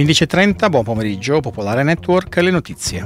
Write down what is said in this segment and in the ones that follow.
15.30, buon pomeriggio, Popolare Network, le notizie.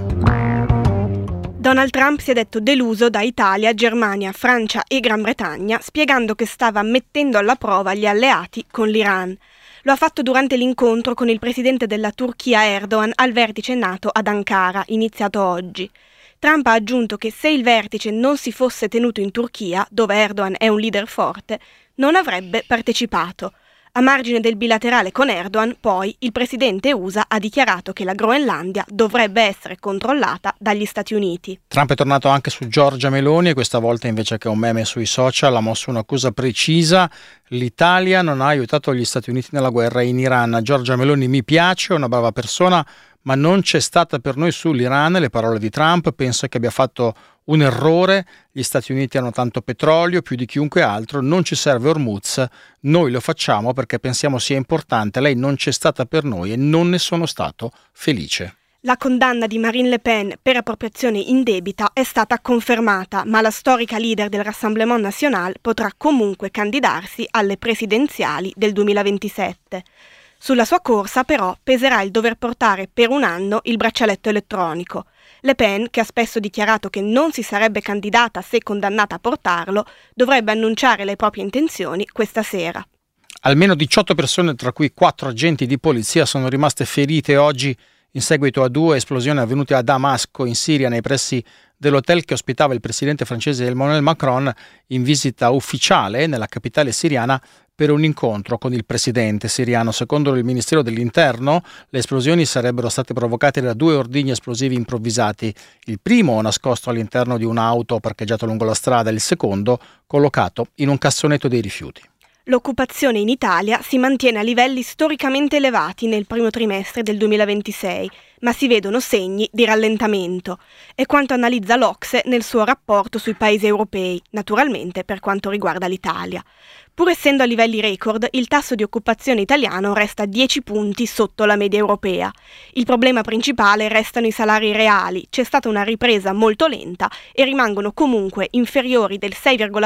Donald Trump si è detto deluso da Italia, Germania, Francia e Gran Bretagna, spiegando che stava mettendo alla prova gli alleati con l'Iran. Lo ha fatto durante l'incontro con il presidente della Turchia Erdogan al vertice NATO ad Ankara, iniziato oggi. Trump ha aggiunto che se il vertice non si fosse tenuto in Turchia, dove Erdogan è un leader forte, non avrebbe partecipato. A margine del bilaterale con Erdogan, poi, il presidente USA ha dichiarato che la Groenlandia dovrebbe essere controllata dagli Stati Uniti. Trump è tornato anche su Giorgia Meloni e questa volta, invece che un meme sui social, ha mosso un'accusa precisa. L'Italia non ha aiutato gli Stati Uniti nella guerra in Iran. Giorgia Meloni mi piace, è una brava persona, ma non c'è stata per noi sull'Iran. Le parole di Trump, penso che abbia fatto un errore. Gli Stati Uniti hanno tanto petrolio, più di chiunque altro, non ci serve Hormuz, noi lo facciamo perché pensiamo sia importante. Lei non c'è stata per noi e non ne sono stato felice. La condanna di Marine Le Pen per appropriazione indebita è stata confermata, ma la storica leader del Rassemblement National potrà comunque candidarsi alle presidenziali del 2027. Sulla sua corsa, però, peserà il dover portare per un anno il braccialetto elettronico. Le Pen, che ha spesso dichiarato che non si sarebbe candidata se condannata a portarlo, dovrebbe annunciare le proprie intenzioni questa sera. Almeno 18 persone, tra cui 4 agenti di polizia, sono rimaste ferite oggi in seguito a 2 esplosioni avvenute a Damasco, in Siria, nei pressi dell'hotel che ospitava il presidente francese Emmanuel Macron in visita ufficiale nella capitale siriana per un incontro con il presidente siriano. Secondo il Ministero dell'Interno, le esplosioni sarebbero state provocate da 2 ordigni esplosivi improvvisati. Il primo nascosto all'interno di un'auto parcheggiata lungo la strada, il secondo collocato in un cassonetto dei rifiuti. L'occupazione in Italia si mantiene a livelli storicamente elevati nel primo trimestre del 2026, ma si vedono segni di rallentamento. È quanto analizza l'OCSE nel suo rapporto sui paesi europei, naturalmente per quanto riguarda l'Italia. Pur essendo a livelli record, il tasso di occupazione italiano resta 10 punti sotto la media europea. Il problema principale restano i salari reali, c'è stata una ripresa molto lenta e rimangono comunque inferiori del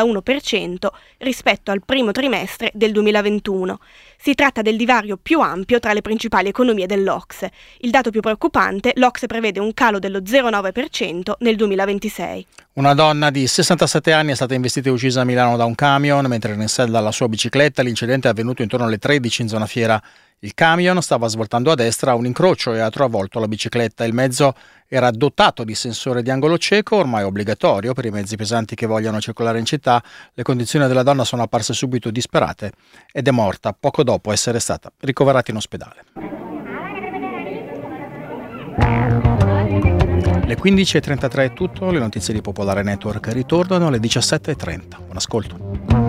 6,1% rispetto al primo trimestre del 2021. Si tratta del divario più ampio tra le principali economie dell'OCSE. Il dato più preoccupante, l'OCSE prevede un calo dello 0,9% nel 2026. Una donna di 67 anni è stata investita e uccisa a Milano da un camion mentre era in sella alla sua bicicletta. L'incidente è avvenuto intorno alle 13 in zona Fiera. Il camion stava svoltando a destra a un incrocio e ha travolto la bicicletta. Il mezzo era dotato di sensore di angolo cieco, ormai obbligatorio per i mezzi pesanti che vogliano circolare in città. Le condizioni della donna sono apparse subito disperate ed è morta poco dopo essere stata ricoverata in ospedale. Le 15.33 è tutto, le notizie di Popolare Network ritornano alle 17.30. Buon ascolto.